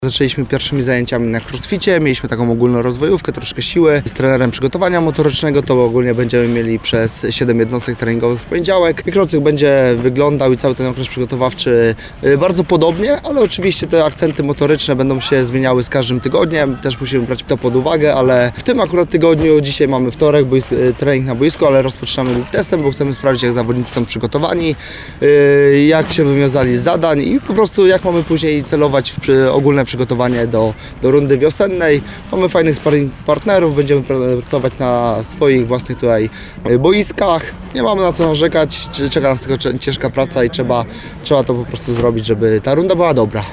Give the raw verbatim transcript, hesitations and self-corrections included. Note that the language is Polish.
Zaczęliśmy pierwszymi zajęciami na crossficie, mieliśmy taką ogólną rozwojówkę, troszkę siły. Z trenerem przygotowania motorycznego to ogólnie będziemy mieli przez siedem jednostek treningowych w poniedziałek. Mikrocyk będzie wyglądał i cały ten okres przygotowawczy bardzo podobnie, ale oczywiście te akcenty motoryczne będą się zmieniały z każdym tygodniem. Też musimy brać to pod uwagę, ale w tym akurat tygodniu, dzisiaj mamy wtorek, boisk, trening na boisku, ale rozpoczynamy testem, bo chcemy sprawdzić, jak zawodnicy są przygotowani, jak się wywiązali z zadań i po prostu jak mamy później celować w ogólne przygotowanie do, do rundy wiosennej. Mamy fajnych sparring partnerów, będziemy pracować na swoich własnych tutaj boiskach. Nie mamy na co narzekać, czeka nas tylko ciężka praca i trzeba, trzeba to po prostu zrobić, żeby ta runda była dobra.